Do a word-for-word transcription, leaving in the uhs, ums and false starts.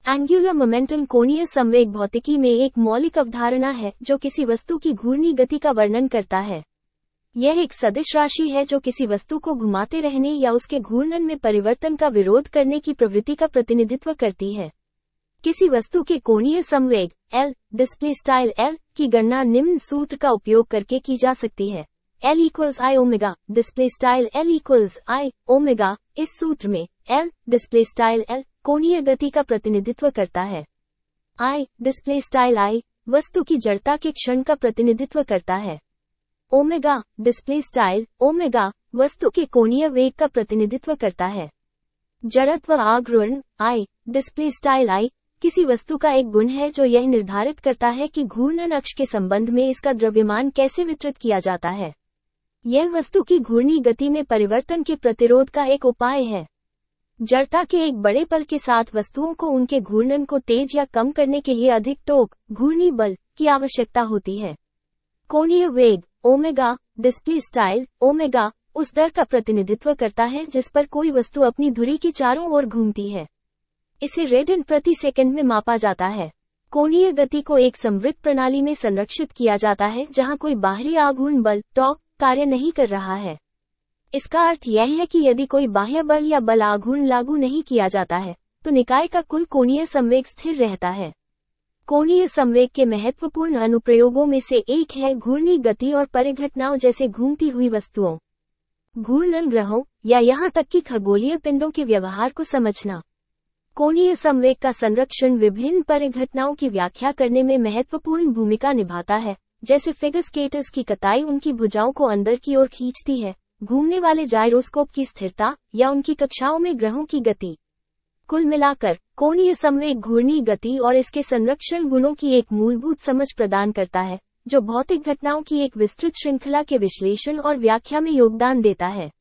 Angular momentum कोणीय संवेग भौतिकी में एक मौलिक अवधारणा है जो किसी वस्तु की घूर्णी गति का वर्णन करता है। यह एक सदिश राशि है जो किसी वस्तु को घुमाते रहने या उसके घूर्णन में परिवर्तन का विरोध करने की प्रवृत्ति का प्रतिनिधित्व करती है। किसी वस्तु के कोणीय संवेग L डिस्प्ले स्टाइल L की गणना निम्न सूत्र का उपयोग करके की जा सकती है। L equals I omega display style L equals I omega. इस सूत्र में L डिस्प्ले स्टाइल L कोणीय गति का प्रतिनिधित्व करता है। I डिस्प्ले स्टाइल I वस्तु की जड़ता के क्षण का प्रतिनिधित्व करता है। ओमेगा डिस्प्ले स्टाइल ओमेगा वस्तु के कोणीय वेग का प्रतिनिधित्व करता है। जड़त्व आघूर्ण I डिस्प्ले स्टाइल I किसी वस्तु का एक गुण है जो यह निर्धारित करता है कि घूर्णन अक्ष के संबंध में इसका द्रव्यमान कैसे वितरित किया जाता है। यह वस्तु की घूर्णी गति में परिवर्तन के प्रतिरोध का एक उपाय है। जड़ता के एक बड़े बल के साथ वस्तुओं को उनके घूर्णन को तेज या कम करने के लिए अधिक टोक घूर्णी बल की आवश्यकता होती है। कोणीय वेग ओमेगा डिस्प्ले स्टाइल ओमेगा उस दर का प्रतिनिधित्व करता है जिस पर कोई वस्तु अपनी धुरी की चारों ओर घूमती है। इसे रेडियन प्रति सेकंड में मापा जाता है। कोणीय गति को एक समवृत्त प्रणाली में संरक्षित किया जाता है जहां कोई बाहरी आघूर्ण बल टॉर्क कार्य नहीं कर रहा है। इसका अर्थ यह है कि यदि कोई बाह्य बल या बल आघूर्ण लागू नहीं किया जाता है तो निकाय का कुल कोणीय संवेग स्थिर रहता है। कोणीय संवेग के महत्वपूर्ण अनुप्रयोगों में से एक है घूर्णी गति और परिघटनाओं जैसे घूमती हुई वस्तुओं, घूर्णन ग्रहों या यहां तक कि खगोलीय पिंडों के व्यवहार को समझना। कोणीय संवेग का संरक्षण विभिन्न परिघटनाओं की व्याख्या करने में महत्वपूर्ण भूमिका निभाता है, जैसे फिगर स्केटर्स की कताई उनकी भुजाओं को अंदर की ओर खींचती है, घूमने वाले जाइरोस्कोप की स्थिरता या उनकी कक्षाओं में ग्रहों की गति। कुल मिलाकर कोणीय संवेग घूर्णी गति और इसके संरक्षण गुणों की एक मूलभूत समझ प्रदान करता है जो भौतिक घटनाओं की एक विस्तृत श्रृंखला के विश्लेषण और व्याख्या में योगदान देता है।